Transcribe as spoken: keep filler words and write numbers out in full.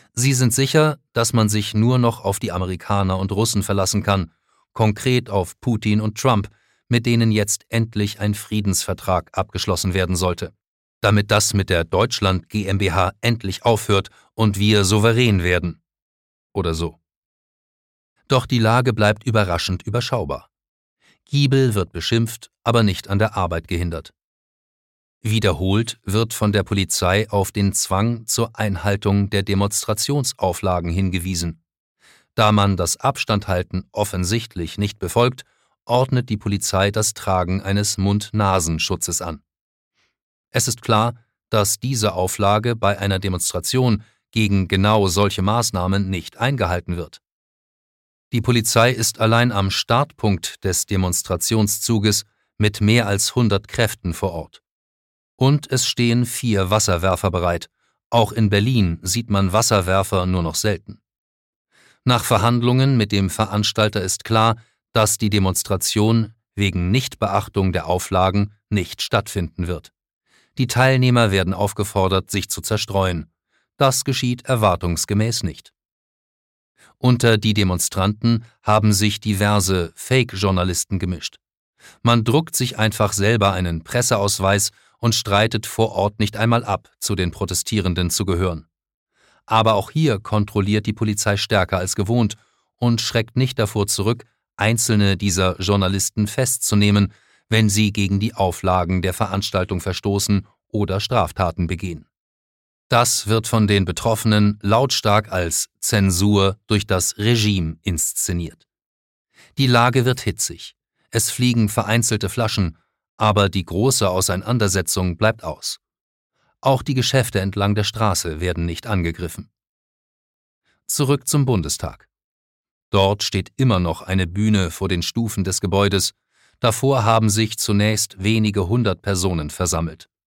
Sie sind sicher, dass man sich nur noch auf die Amerikaner und Russen verlassen kann, konkret auf Putin und Trump, mit denen jetzt endlich ein Friedensvertrag abgeschlossen werden sollte, damit das mit der Deutschland GmbH endlich aufhört und wir souverän werden. Oder so. Doch die Lage bleibt überraschend überschaubar. Giebel wird beschimpft, aber nicht an der Arbeit gehindert. Wiederholt wird von der Polizei auf den Zwang zur Einhaltung der Demonstrationsauflagen hingewiesen. Da man das Abstandhalten offensichtlich nicht befolgt, ordnet die Polizei das Tragen eines Mund-Nasen-Schutzes an. Es ist klar, dass diese Auflage bei einer Demonstration gegen genau solche Maßnahmen nicht eingehalten wird. Die Polizei ist allein am Startpunkt des Demonstrationszuges mit mehr als hundert Kräften vor Ort. Und es stehen vier Wasserwerfer bereit. Auch in Berlin sieht man Wasserwerfer nur noch selten. Nach Verhandlungen mit dem Veranstalter ist klar, dass die Demonstration wegen Nichtbeachtung der Auflagen nicht stattfinden wird. Die Teilnehmer werden aufgefordert, sich zu zerstreuen. Das geschieht erwartungsgemäß nicht. Unter die Demonstranten haben sich diverse Fake-Journalisten gemischt. Man druckt sich einfach selber einen Presseausweis und streitet vor Ort nicht einmal ab, zu den Protestierenden zu gehören. Aber auch hier kontrolliert die Polizei stärker als gewohnt und schreckt nicht davor zurück, einzelne dieser Journalisten festzunehmen, wenn sie gegen die Auflagen der Veranstaltung verstoßen oder Straftaten begehen. Das wird von den Betroffenen lautstark als Zensur durch das Regime inszeniert. Die Lage wird hitzig. Es fliegen vereinzelte Flaschen, aber die große Auseinandersetzung bleibt aus. Auch die Geschäfte entlang der Straße werden nicht angegriffen. Zurück zum Bundestag. Dort steht immer noch eine Bühne vor den Stufen des Gebäudes. Davor haben sich zunächst wenige hundert Personen versammelt.